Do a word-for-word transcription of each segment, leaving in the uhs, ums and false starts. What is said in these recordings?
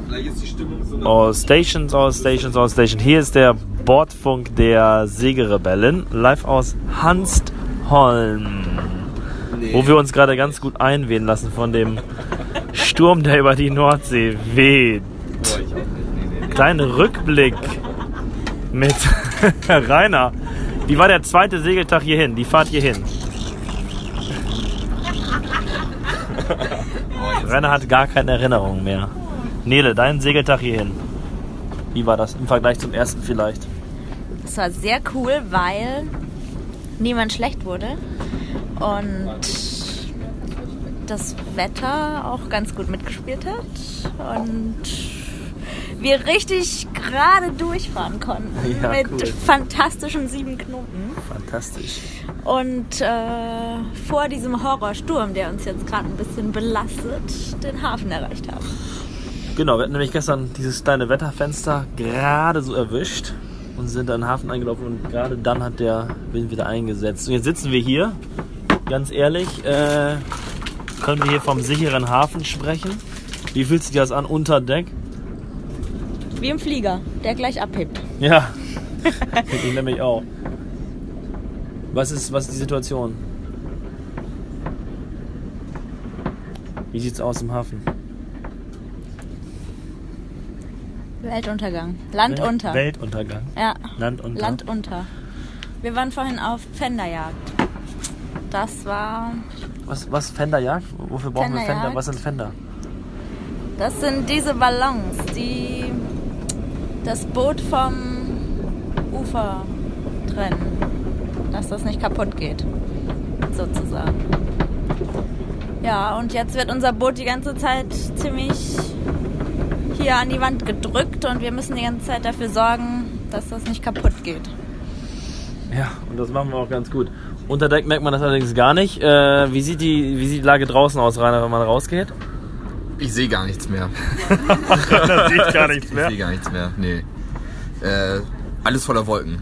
Vielleicht ist die Stimmung so... All Stations, all Stations, all Stations. Hier ist der Bordfunk der Segelrebellen, live aus Hanstholm. Nee. Wo wir uns gerade ganz gut einwehen lassen von dem Sturm, der über die Nordsee weht. Oh, ich auch nicht. Nee, nee, nee. Kleiner Rückblick mit Rainer. Wie war der zweite Segeltag hierhin? Die Fahrt hierhin? Rainer hat gar keine Erinnerungen mehr. Nele, dein Segeltag hierhin. Wie war das im Vergleich zum ersten vielleicht? Es war sehr cool, weil niemand schlecht wurde und das Wetter auch ganz gut mitgespielt hat und wir richtig gerade durchfahren konnten ja, mit cool. fantastischen sieben Knoten. Fantastisch. Und äh, vor diesem Horrorsturm, der uns jetzt gerade ein bisschen belastet, den Hafen erreicht haben. Genau, wir hatten nämlich gestern dieses kleine Wetterfenster gerade so erwischt und sind in den Hafen eingelaufen und gerade dann hat der Wind wieder eingesetzt. Und jetzt sitzen wir hier, ganz ehrlich, äh, können wir hier vom sicheren Hafen sprechen. Wie fühlt sich das an unter Deck? Wie im Flieger, der gleich abhebt. Ja, ich nämlich auch. Was ist, was ist die Situation? Wie sieht's aus im Hafen? Weltuntergang. Land Welt, unter. Weltuntergang? Ja. Land unter. Land unter. Wir waren vorhin auf Pfänderjagd. Das war... Was, was Pfänderjagd? Wofür brauchen wir Pfänder? Was sind Pfänder? Das sind diese Ballons, die das Boot vom Ufer trennen, dass das nicht kaputt geht, sozusagen. Ja, und jetzt wird unser Boot die ganze Zeit ziemlich hier an die Wand gedrückt und wir müssen die ganze Zeit dafür sorgen, dass das nicht kaputt geht. Ja, und das machen wir auch ganz gut. Unter Deck merkt man das allerdings gar nicht. Äh, wie sieht die, wie sieht die Lage draußen aus, Rainer, wenn man rausgeht? Ich sehe gar nichts mehr. Das sieht gar nichts mehr? Ich sehe gar nichts mehr, nee. Äh, alles voller Wolken.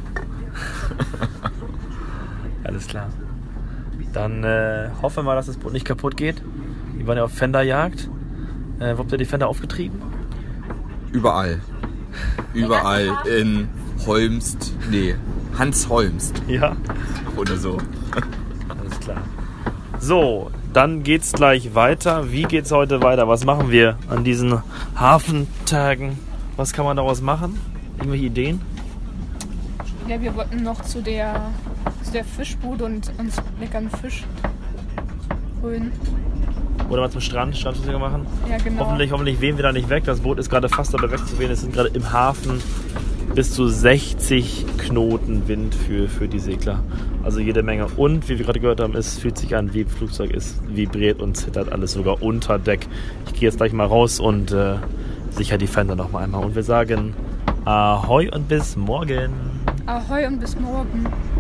Alles klar. Dann äh, hoffen wir mal, dass das Boot nicht kaputt geht. Die waren ja auf Pfänderjagd. Äh, wo habt ihr die Pfänder aufgetrieben? Überall. Überall in Holmst, nee, Hans-Holmst. Ja. Oder so. Alles klar. So, dann geht's gleich weiter. Wie geht's heute weiter? Was machen wir an diesen Hafentagen? Was kann man daraus machen? Irgendwelche Ideen? Ja, wir wollten noch zu der, zu der Fischbude und uns leckeren Fisch holen. Oder mal zum Strand, Strandspaziergang machen. Ja, genau. Hoffentlich, hoffentlich wehen wir da nicht weg. Das Boot ist gerade fast dabei wegzuwehen. Es sind gerade im Hafen bis zu sechzig Knoten Wind für, für die Segler. Also jede Menge. Und wie wir gerade gehört haben, es fühlt sich an wie ein Flugzeug. Es vibriert und zittert alles sogar unter Deck. Ich gehe jetzt gleich mal raus und äh, sicher die Fender noch mal einmal. Und wir sagen Ahoi und bis morgen. Ahoi und bis morgen.